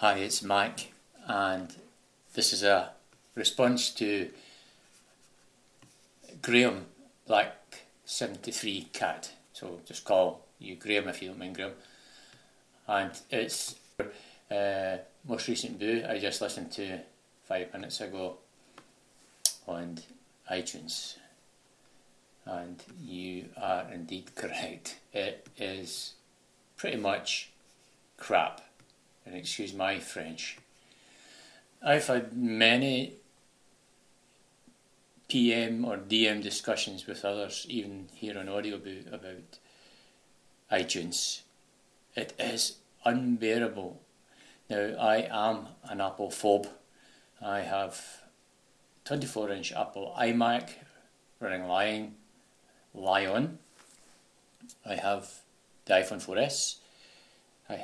Hi, it's Mike, and this is a response to Graham Black 73 Cat. So just call you Graham if you don't mind, Graham. And it's most recent boo I just listened to 5 minutes ago on iTunes. And you are indeed correct. It is pretty much crap. And excuse my French. I've had many PM or DM discussions with others, even here on Audioboo, about iTunes. It is unbearable. Now, I am an Apple phobe. I have 24-inch Apple iMac running Lion. I have the iPhone 4S. I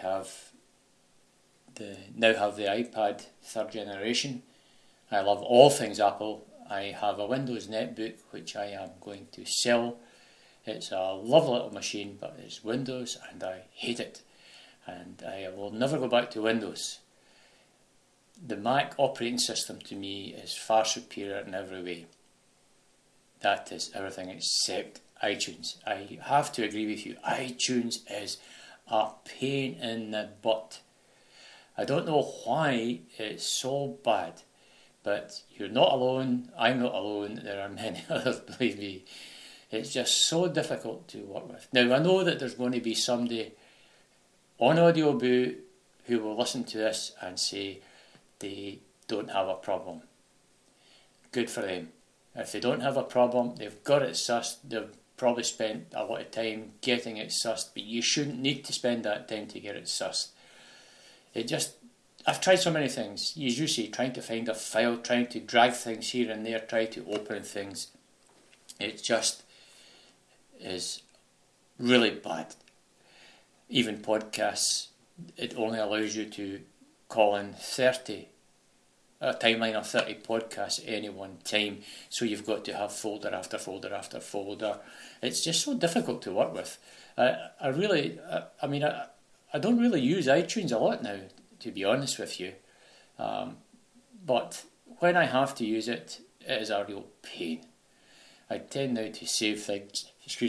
now have the iPad 3rd generation. I love all things Apple. I have a Windows netbook which I am going to sell. It's a lovely little machine, but it's Windows and I hate it. And I will never go back to Windows. The Mac operating system to me is far superior in every way. That is everything except iTunes. I have to agree with you. iTunes is a pain in the butt. I don't know why it's so bad, but you're not alone, I'm not alone, there are many others, believe me. It's just so difficult to work with. Now, I know that there's going to be somebody on Audioboo who will listen to this and say they don't have a problem. Good for them. If they don't have a problem, they've got it sussed, they've probably spent a lot of time getting it sussed, but you shouldn't need to spend that time to get it sussed. I've tried so many things, as you say, trying to find a file, trying to drag things here and there, trying to open things. It just is really bad. Even podcasts, it only allows you to call in a timeline of 30 podcasts at any one time, so you've got to have folder after folder after folder. It's just so difficult to work with. I don't really use iTunes a lot now, to be honest with you. But when I have to use it, it is a real pain. I tend now to save things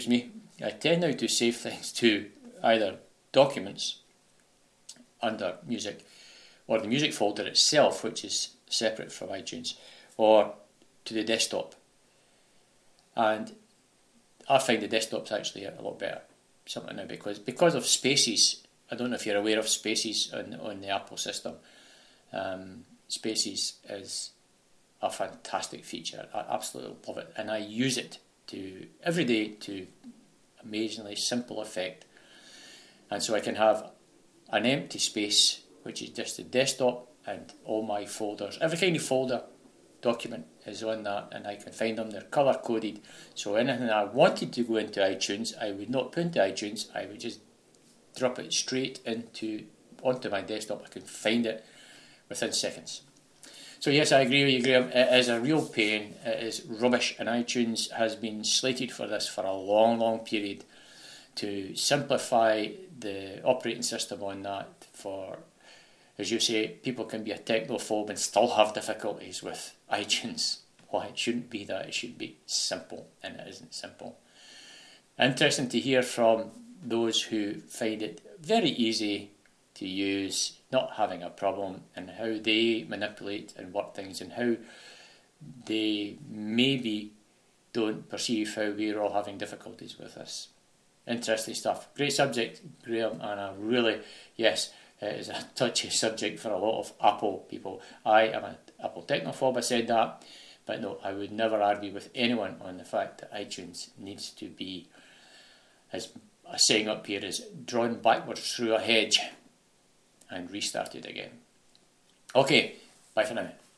to either documents under music, or the music folder itself, which is separate from iTunes, or to the desktop. And I find the desktop's actually a lot better, something now, because of Spaces. I don't know if you're aware of Spaces on the Apple system. Spaces is a fantastic feature. I absolutely love it, and I use it every day to amazingly simple effect. And so I can have an empty space, which is just the desktop and all my folders. Every kind of folder document is on that, and I can find them. They're colour coded, so anything I wanted to go into iTunes, I would not put into iTunes. I would just drop it straight onto my desktop. I can find it within seconds. So yes, I agree with you, Graham. It is a real pain. It is rubbish, and iTunes has been slated for this for a long, long period, to simplify the operating system on that. For, as you say, people can be a technophobe and still have difficulties with iTunes. Why? It shouldn't be that. It should be simple, and it isn't simple. Interesting to hear from those who find it very easy to use, not having a problem, and how they manipulate and work things, and how they maybe don't perceive how we're all having difficulties with this. Interesting stuff. Great subject, Graham, and yes, it is a touchy subject for a lot of Apple people. I am an Apple technophobe, I said that, but no, I would never argue with anyone on the fact that iTunes needs to be, as a saying up here, is drawn backwards through a hedge and restarted again. Okay, bye for now.